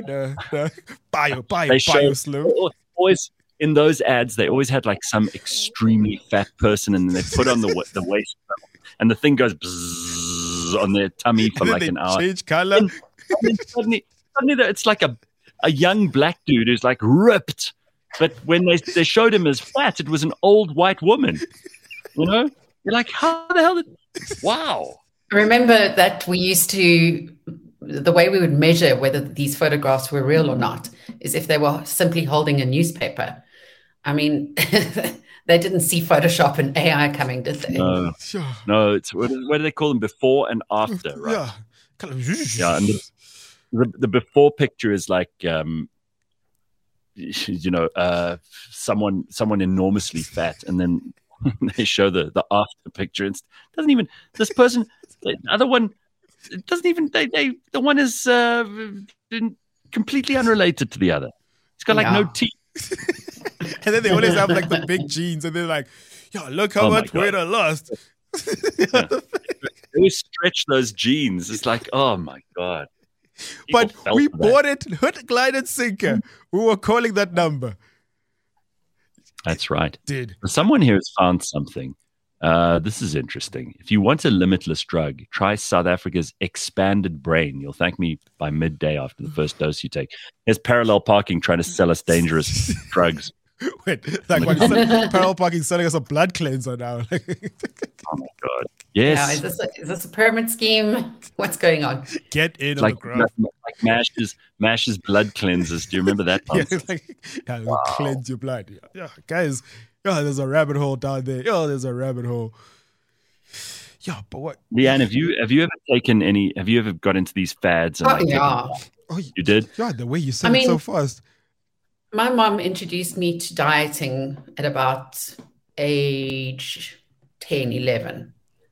Bio Slim. Always in those ads, they always had like some extremely fat person and then they put on the waist belt. And the thing goes bzzz on their tummy for like an hour. Change color. And suddenly it's like a young black dude who's like ripped. But when they showed him as fat, it was an old white woman. You know? You're like, how the hell wow. I remember that we used to, the way we would measure whether these photographs were real or not is if they were simply holding a newspaper. I mean... They didn't see Photoshop and AI coming, did they? No. It's what do they call them? Before and after, right? Yeah. And the before picture is like, someone enormously fat, and then they show the after picture. It doesn't even this person. The other one it doesn't even. The one is completely unrelated to the other. It's got like no teeth. And then they always have like the big jeans, and they're like, "Yo, look how much weight I lost." They always stretch those jeans. It's like, oh my god! But we bought it, hook, line, and sinker. We were calling that number. That's right. Someone here has found something. This is interesting. If you want a limitless drug, try South Africa's expanded brain. You'll thank me by midday after the first dose you take. Here's Parallel Parking trying to sell us dangerous drugs. Wait, like Parallel Parking selling us a blood cleanser now. Oh my god! Yes. Yeah, is this a pyramid scheme? What's going on? Get in like, on the graph. Like Mash's blood cleansers. Do you remember that? Wow. Cleanse your blood. Yeah, guys. Yeah, there's a rabbit hole down there. There's a rabbit hole. Yeah, but what? Leanne, have you ever taken any? Have you ever got into these fads? And you did. Yeah, the way you said it so fast. My mom introduced me to dieting at about age 10, 11.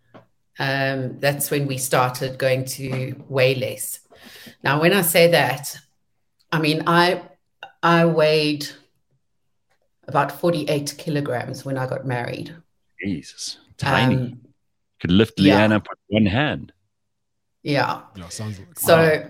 That's when we started going to weigh less. Now, when I say that, I mean, I weighed about 48 kilograms when I got married. Jesus, tiny. Could lift Leanne up with one hand. Yeah. Sounds like so.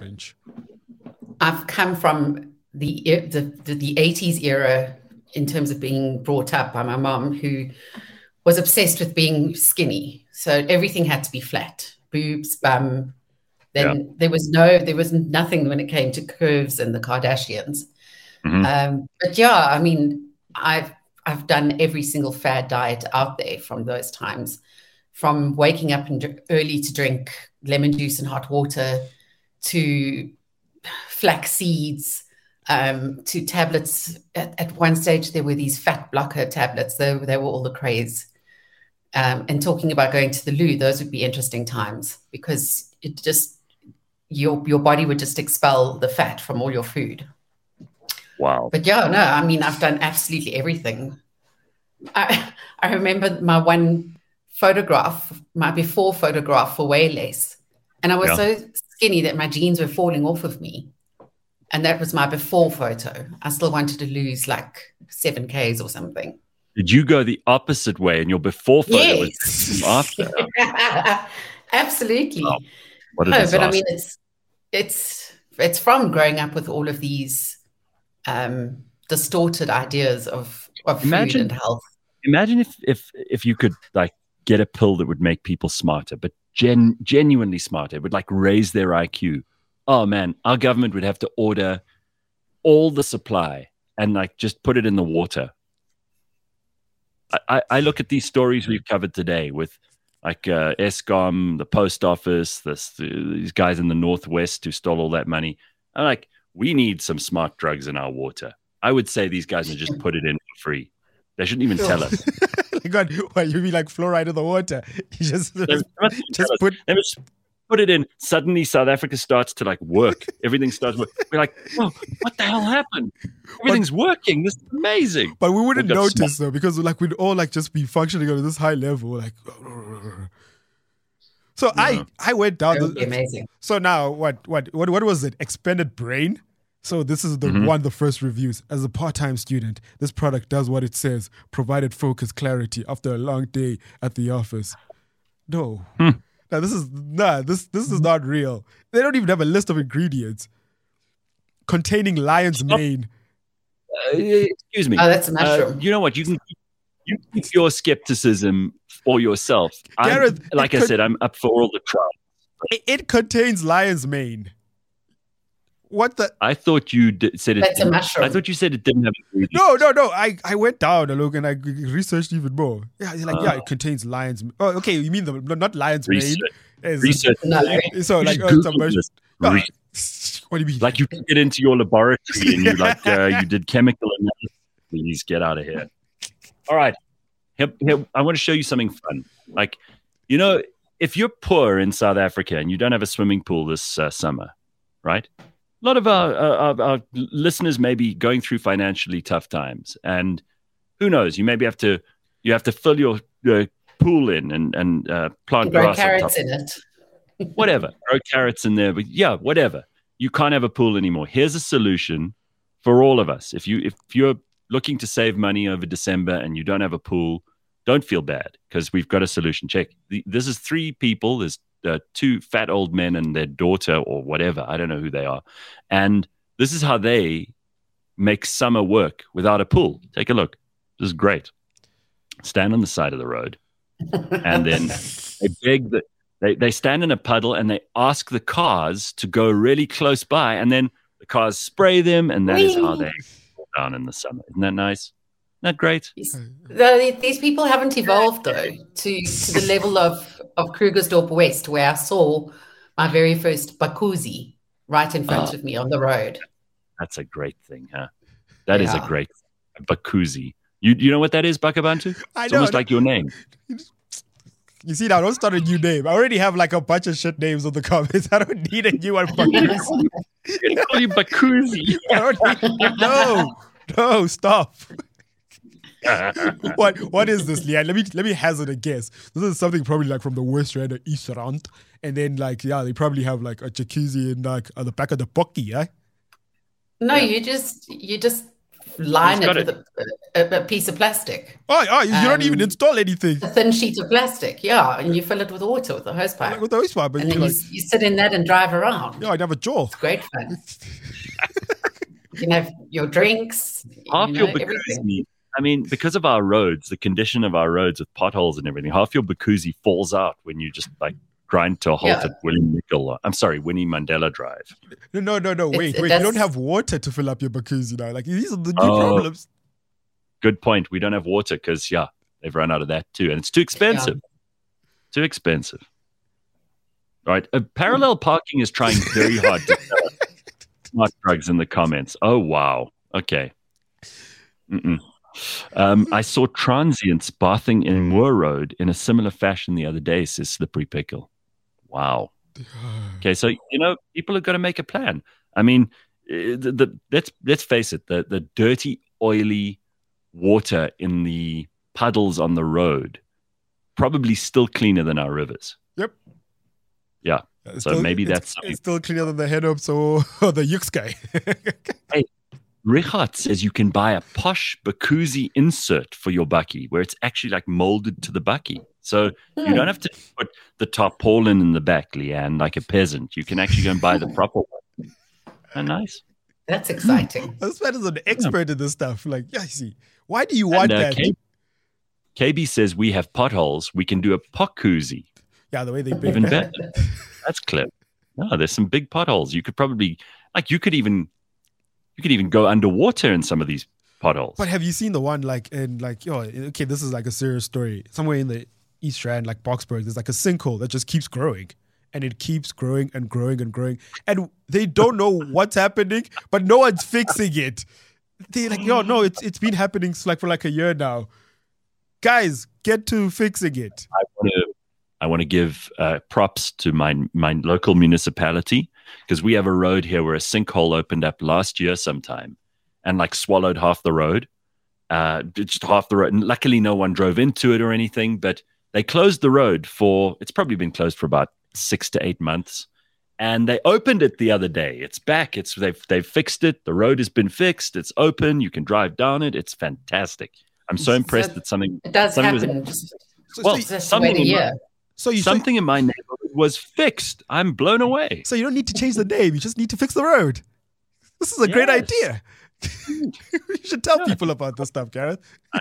I've come from the 80s era in terms of being brought up by my mom, who was obsessed with being skinny. So everything had to be flat, boobs, bum. Then there was nothing when it came to curves and the Kardashians. Mm-hmm. But yeah, I mean, I've done every single fad diet out there from those times. from waking up early to drink lemon juice and hot water, to flax seeds, to tablets. At one stage, there were these fat blocker tablets. They were all the craze. And talking about going to the loo, those would be interesting times, because it just, your body would just expel the fat from all your food. Wow. But yeah, no, I mean, I've done absolutely everything. I remember my one photograph, my before photograph for Waylace, and I was so skinny that my jeans were falling off of me. And that was my before photo. I still wanted to lose like 7 Ks or something. Did you go the opposite way and your before photo Yes. was after? Absolutely. Wow. What a disaster. But I mean, it's from growing up with all of these distorted ideas of food and health. Imagine if you could like get a pill that would make people smarter, but genuinely smarter. It would like raise their IQ. Oh man, our government would have to order all the supply and like just put it in the water. I look at these stories we've covered today with like Eskom, the post office, these guys in the Northwest who stole all that money. I'm like, we need some smart drugs in our water. I would say these guys would just put it in for free. They shouldn't even tell us. God, why you mean like fluoride in the water? You just put it in. Suddenly, South Africa starts to like work. Everything starts working. We're like, oh, what the hell happened? Everything's working. This is amazing. But we wouldn't notice though, because like we'd all like just be functioning on this high level, like. So I went down. Amazing. So now what was it? Expanded brain. So this is the first reviews. As a part-time student, this product does what it says, provided focus, clarity after a long day at the office. No. Now this is not real. They don't even have a list of ingredients. Containing lion's mane. Excuse me. Oh, that's a mushroom. You know what? You can keep your skepticism for yourself. Gareth, I said, I'm up for all the trials. It contains lion's mane. What the? I thought you said it. That's a mushroom. I thought you said it didn't have ingredients. No. I went down and look and I researched even more. Yeah, it contains lion's. Oh, okay. You mean not lion's mane? Research. No. So like, what do you mean? Like you took it into your laboratory and you you did chemical analysis. Please get out of here. All right. Here, I want to show you something fun. Like, if you're poor in South Africa and you don't have a swimming pool this summer, right? A lot of our listeners may be going through financially tough times, and who knows? You maybe have to fill your pool in and plant grow grass carrots on top. in it. Whatever, grow carrots in there. But yeah, whatever. You can't have a pool anymore. Here's a solution for all of us. If you're looking to save money over December and you don't have a pool, don't feel bad, because we've got a solution. Check. This is 3 people. There's 2 fat old men and their daughter or whatever. I don't know who they are. And this is how they make summer work without a pool. Take a look. This is great. Stand on the side of the road. And then they stand in a puddle and they ask the cars to go really close by. And then the cars spray them. And that is how they fall down in the summer. Isn't that nice? Isn't that great? These people haven't evolved, though, to the level of Krugersdorp West, where I saw my very first Bakuzi right in front of me on the road. That's a great thing, huh? That is a great thing. Bakuzi. You know what that is, Bakabantu? It's almost like your name. You see, now don't start a new name. I already have like a bunch of shit names on the comments. I don't need a new one. Bakuzi. I'm going to call you Bakuzi. No, stop. What is this, Leanne? Let me hazard a guess. This is something probably like from the West Rand or East Rand, and then they probably have like a jacuzzi in like on the back of the pocky, yeah? No, you just line it with a piece of plastic. Oh, you don't even install anything. A thin sheet of plastic, yeah, and you fill it with water with a hose pipe. With the hose pipe, and then you sit in that and drive around. Yeah, I'd have a jaw. It's great fun. You can have your drinks. Everything. I mean, because of our roads, the condition of our roads with potholes and everything, half your Bakuzi falls out when you just like grind to a halt at Winnie Mandela Drive. No. Wait. You don't have water to fill up your Bakuzi now. Like, these are the new problems. Good point. We don't have water because, they've run out of that too. And it's too expensive. Too expensive. Right. Parallel Parking is trying very hard to sell smart drugs in the comments. Oh, wow. Okay. I saw transients bathing in Moore Road in a similar fashion the other day, says Slippery Pickle. Wow. Okay, so, people have got to make a plan. I mean, let's face it, the dirty, oily water in the puddles on the road, probably still cleaner than our rivers. Yep. Yeah. So maybe that's it's still cleaner than the Henops or the Yuxkai. Hey, Richard says you can buy a posh Bakuzi insert for your bakkie where it's actually like molded to the bakkie. So you don't have to put the tarpaulin in the back, Leanne, like a peasant. You can actually go and buy the proper one. Oh, nice. That's exciting. This man is an expert in this stuff. Like, yeah, I see. Why do you want that? KB says we have potholes. We can do a pokuzi. Yeah, the way they bring even better. That's clever. No, there's some big potholes. You could probably, you could even go underwater in some of these potholes. But have you seen the one okay, this is like a serious story. Somewhere in the East Rand, like Boksburg, there's like a sinkhole that just keeps growing. And it keeps growing and growing and growing. And they don't know what's happening, but no one's fixing it. They're like, no, it's been happening for like a year now. Guys, get to fixing it. I want to give props to my local municipality, because we have a road here where a sinkhole opened up last year sometime and swallowed half the road, just half the road. And luckily no one drove into it or anything, but they closed the road it's probably been closed for about 6 to 8 months. And they opened it the other day. It's back. They've fixed it. The road has been fixed. It's open. You can drive down it. It's fantastic. I'm so impressed that something. It does happen. Something in my neighborhood was fixed. I'm blown away. So you don't need to change the name. You just need to fix the road. This is a great idea. You should tell people about this stuff, Gareth.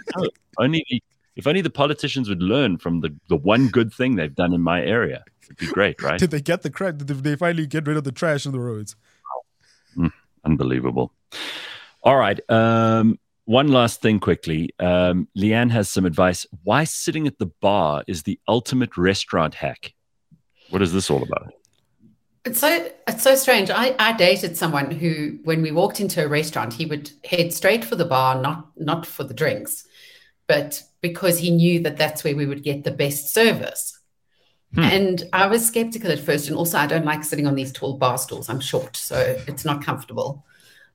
If only the politicians would learn from the one good thing they've done in my area. It'd be great, right? Did they get the credit? Did they finally get rid of the trash on the roads? Unbelievable. All right. One last thing quickly. Leanne has some advice. Why sitting at the bar is the ultimate restaurant hack? What is this all about? It's so strange. I dated someone who, when we walked into a restaurant, he would head straight for the bar, not for the drinks, but because he knew that that's where we would get the best service. And I was skeptical at first. And also, I don't like sitting on these tall bar stools. I'm short, so it's not comfortable.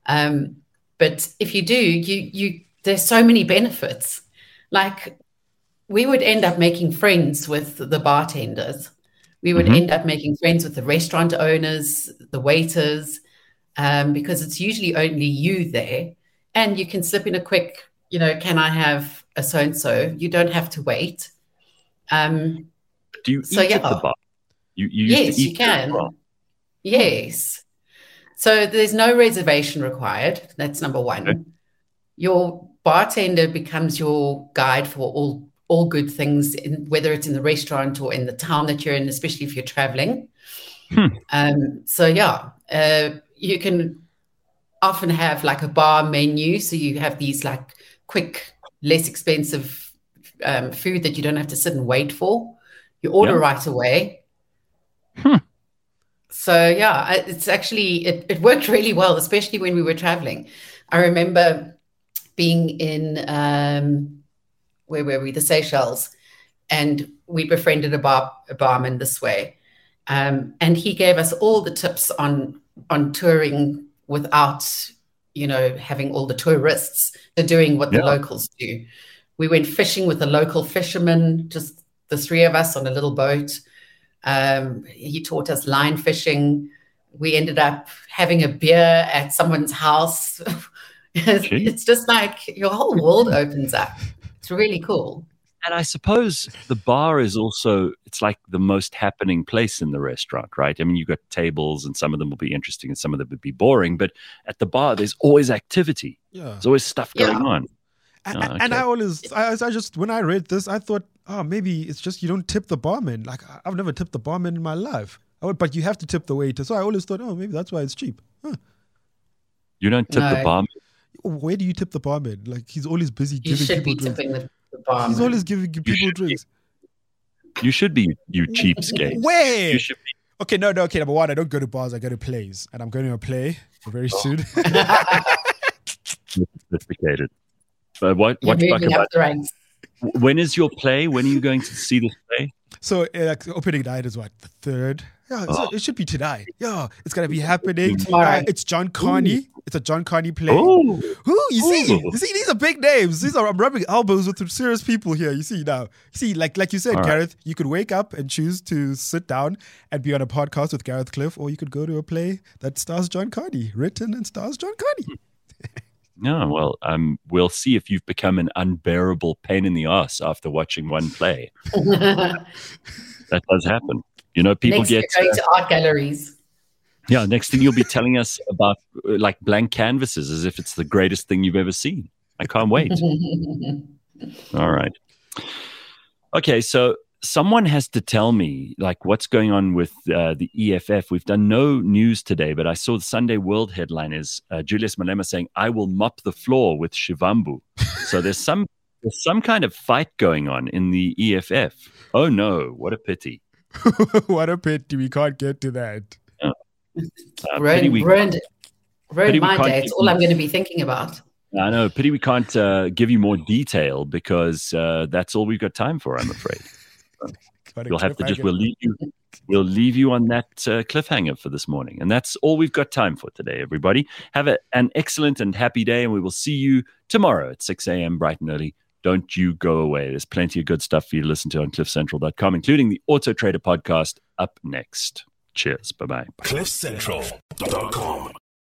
But if you do, there's so many benefits. Like, we would end up making friends with the bartenders. We would end up making friends with the restaurant owners, the waiters, because it's usually only you there. And you can slip in a quick, can I have a so-and-so? You don't have to wait. Do you eat at the bar? Yes, you can. Yes. So there's no reservation required. That's number one. Okay. Your bartender becomes your guide for all good things, whether it's in the restaurant or in the town that you're in, especially if you're traveling. You can often have like a bar menu. So you have these like quick, less expensive food that you don't have to sit and wait for. You order right away. So, it's actually, it worked really well, especially when we were traveling. I remember being in, where were we? The Seychelles. And we befriended a barman this way. And he gave us all the tips on touring without, having all the tourists. They're doing what the locals do. We went fishing with a local fisherman, just the three of us on a little boat. He taught us line fishing. We ended up having a beer at someone's house. It's just like your whole world opens up. It's really cool. And I suppose the bar is also, it's like the most happening place in the restaurant, right? I mean, you've got tables and some of them will be interesting and some of them would be boring. But at the bar, there's always activity. Yeah. There's always stuff going on. And I just, when I read this, I thought, maybe it's just you don't tip the barman. Like, I've never tipped the barman in my life. But you have to tip the waiter. So I always thought, maybe that's why it's cheap. You don't tip the barman? Where do you tip the barman? Like, he's always busy giving people drinks. Tipping the barman. He's always giving people drinks. You should be, you cheapskate. Wait. You should be. Okay, no. Okay, number one, I don't go to bars. I go to plays, and I'm going to a play very soon. Sophisticated. But watch moving up the ranks. When is your play? When are you going to see this play? So opening night is what, the 3rd? Yeah, so it should be tonight. Yeah, it's gonna be happening. It's John Carney. It's a John Carney play. You see, these are big names. I'm rubbing elbows with serious people here. You see now. See, like you said, all Gareth, right. You could wake up and choose to sit down and be on a podcast with Gareth Cliff, or you could go to a play that stars John Carney, written and stars John Carney. No, well, we'll see if you've become an unbearable pain in the ass after watching one play. That does happen. You know, people next get going to art galleries. Yeah, next thing you'll be telling us about like blank canvases as if it's the greatest thing you've ever seen. I can't wait. All right. Okay, so someone has to tell me like what's going on with the EFF. We've done no news today, but I saw the Sunday World headline is Julius Malema saying, "I will mop the floor with Shivambu." So there's some kind of fight going on in the EFF. Oh no, what a pity. What a pity. We can't get to that. Ruined my day. It's all I'm going to be thinking about. I know. Pity we can't give you more detail because that's all we've got time for, I'm afraid. You'll have to just, we'll leave you on that cliffhanger for this morning. And that's all we've got time for today, everybody. Have an excellent and happy day, and we will see you tomorrow at 6 a.m. bright and early. Don't you go away. There's plenty of good stuff for you to listen to on cliffcentral.com, including the Auto Trader podcast up next. Cheers. Bye-bye. cliffcentral.com